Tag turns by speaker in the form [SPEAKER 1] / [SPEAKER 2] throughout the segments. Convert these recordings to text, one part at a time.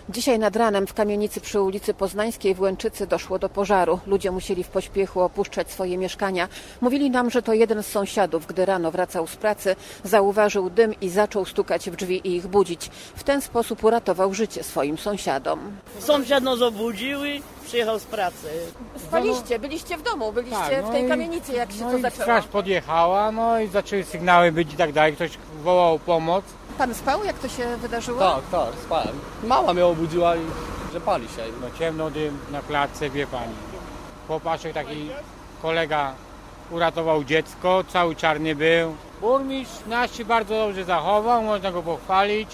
[SPEAKER 1] Dzisiaj nad ranem w kamienicy przy ulicy Poznańskiej w Łęczycy doszło do pożaru. Ludzie musieli w pośpiechu opuszczać swoje mieszkania. Mówili nam, że to jeden z sąsiadów, gdy rano wracał z pracy, zauważył dym i zaczął stukać w drzwi i ich budzić. W ten sposób uratował życie swoim sąsiadom.
[SPEAKER 2] Sąsiad nas obudził i przyjechał z pracy.
[SPEAKER 1] Spaliście, byliście w domu, byliście w tej kamienicy, jak się to zaczęło.
[SPEAKER 3] Straż podjechała, i zaczęły sygnały być i tak dalej. Ktoś wołał pomoc.
[SPEAKER 1] Pan spał, jak to się wydarzyło?
[SPEAKER 4] Tak, spałem. Mama mnie obudziła i że pali się.
[SPEAKER 3] Ciemno, dym na klatce, wie pani. Chłopaczek taki kolega uratował dziecko, cały czarny był. Burmistrz nas się bardzo dobrze zachował, można go pochwalić.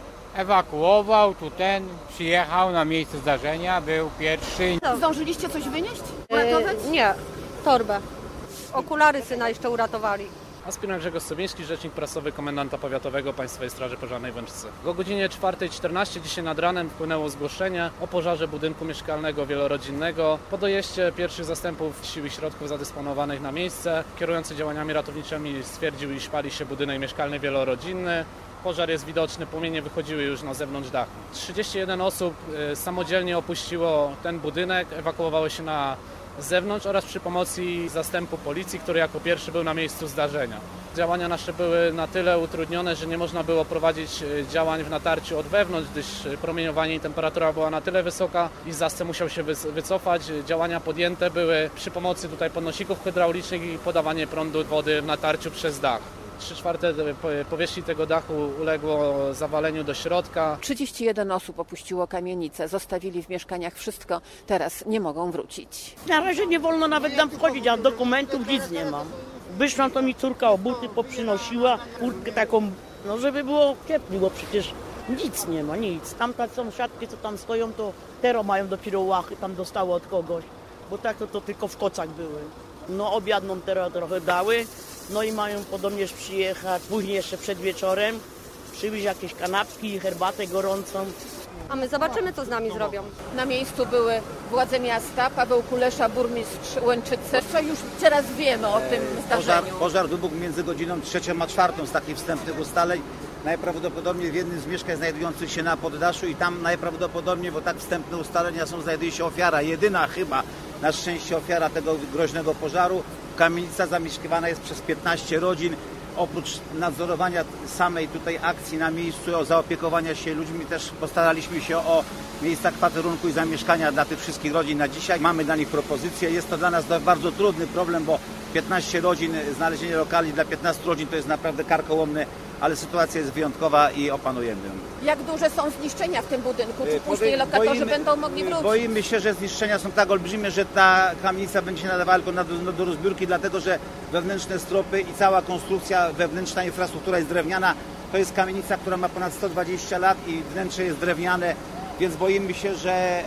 [SPEAKER 3] Ewakuował, przyjechał na miejsce zdarzenia, był pierwszy.
[SPEAKER 1] Zdążyliście coś wynieść? Uratować?
[SPEAKER 5] Nie, torbę. Okulary syna jeszcze uratowali.
[SPEAKER 6] Aspirant Grzegorz Sobiński, rzecznik prasowy komendanta powiatowego Państwowej Straży Pożarnej w Łęczycy. O godzinie 4:14 dzisiaj nad ranem wpłynęło zgłoszenie o pożarze budynku mieszkalnego wielorodzinnego. Po dojeździe pierwszych zastępów sił i środków zadysponowanych na miejsce, kierujący działaniami ratowniczymi stwierdził, iż pali się budynek mieszkalny wielorodzinny. Pożar jest widoczny, płomienie wychodziły już na zewnątrz dachu. 31 osób samodzielnie opuściło ten budynek, ewakuowało się na zewnątrz oraz przy pomocy zastępu policji, który jako pierwszy był na miejscu zdarzenia. Działania nasze były na tyle utrudnione, że nie można było prowadzić działań w natarciu od wewnątrz, gdyż promieniowanie i temperatura była na tyle wysoka i zastęp musiał się wycofać. Działania podjęte były przy pomocy podnosików hydraulicznych i podawanie prądu wody w natarciu przez dach. 3/4 powierzchni tego dachu uległo zawaleniu do środka.
[SPEAKER 1] 31 osób opuściło kamienicę, zostawili w mieszkaniach wszystko, teraz nie mogą wrócić.
[SPEAKER 2] Na razie nie wolno nawet tam wchodzić, a dokumentów nic nie mam. Wyszłam, to mi córka o buty poprzynosiła, kurtkę taką, żeby było cieplej, bo przecież nic nie ma, nic. Tamte sąsiadki, co tam stoją, to teraz mają dopiero łachy, tam dostały od kogoś, bo tak to tylko w kocach były. Obiadną teraz trochę dały. I mają podobnież przyjechać później jeszcze przed wieczorem, przywieźć jakieś kanapki, herbatę gorącą.
[SPEAKER 5] A my zobaczymy, co z nami zrobią.
[SPEAKER 1] Na miejscu były władze miasta, Paweł Kulesza, burmistrz Łęczycy. Co już teraz wiemy o tym zdarzeniu?
[SPEAKER 7] Pożar wybuchł między godziną 3 a 4 z takich wstępnych ustaleń. Najprawdopodobniej w jednym z mieszkań znajdujących się na poddaszu i tam najprawdopodobniej, bo tak wstępne ustalenia są, znajduje się ofiara, jedyna chyba na szczęście ofiara tego groźnego pożaru. Kamienica zamieszkiwana jest przez 15 rodzin. Oprócz nadzorowania samej tutaj akcji na miejscu, o zaopiekowania się ludźmi, też postaraliśmy się o miejsca kwaterunku i zamieszkania dla tych wszystkich rodzin na dzisiaj. Mamy dla nich propozycje. Jest to dla nas bardzo trudny problem, bo 15 rodzin, znalezienie lokali dla 15 rodzin to jest naprawdę karkołomne, ale sytuacja jest wyjątkowa i opanujemy ją.
[SPEAKER 1] Jak duże są zniszczenia w tym budynku? Czy później lokatorzy będą mogli wrócić?
[SPEAKER 7] Boimy się, że zniszczenia są tak olbrzymie, że ta kamienica będzie się nadawała tylko do rozbiórki, dlatego że wewnętrzne stropy i cała konstrukcja, wewnętrzna infrastruktura jest drewniana. To jest kamienica, która ma ponad 120 lat i wnętrze jest drewniane, więc boimy się,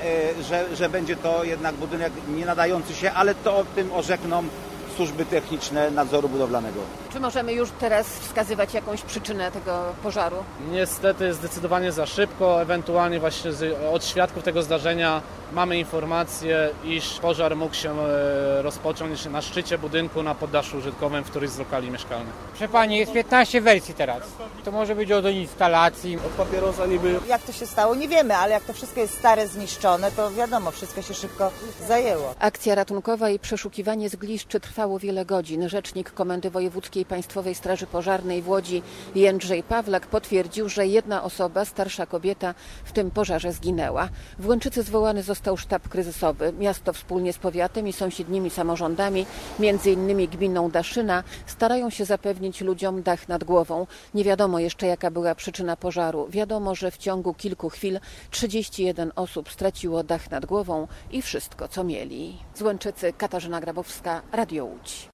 [SPEAKER 7] że będzie to jednak budynek nie nadający się, ale to o tym orzekną służby techniczne nadzoru budowlanego.
[SPEAKER 1] Czy możemy już teraz wskazywać jakąś przyczynę tego pożaru?
[SPEAKER 6] Niestety zdecydowanie za szybko, ewentualnie właśnie od świadków tego zdarzenia mamy informację, iż pożar mógł się rozpocząć na szczycie budynku na poddaszu użytkowym w którymś z lokali mieszkalnych.
[SPEAKER 3] Proszę pani, jest 15 wersji teraz. To może być od instalacji.
[SPEAKER 4] Od papierosa niby.
[SPEAKER 8] Jak to się stało, nie wiemy, ale jak to wszystko jest stare, zniszczone, to wiadomo, wszystko się szybko zajęło.
[SPEAKER 1] Akcja ratunkowa i przeszukiwanie zgliszczy trwało wiele godzin. Rzecznik Komendy Wojewódzkiej Państwowej Straży Pożarnej w Łodzi Jędrzej Pawlak potwierdził, że jedna osoba, starsza kobieta, w tym pożarze zginęła. W Łęczycy zwołany został sztab kryzysowy. Miasto wspólnie z powiatem i sąsiednimi samorządami, m.in. gminą Daszyna, starają się zapewnić ludziom dach nad głową. Nie wiadomo jeszcze, jaka była przyczyna pożaru. Wiadomo, że w ciągu kilku chwil 31 osób straciło dach nad głową i wszystko, co mieli. Z Łęczycy Katarzyna Grabowska, Radio Łódź.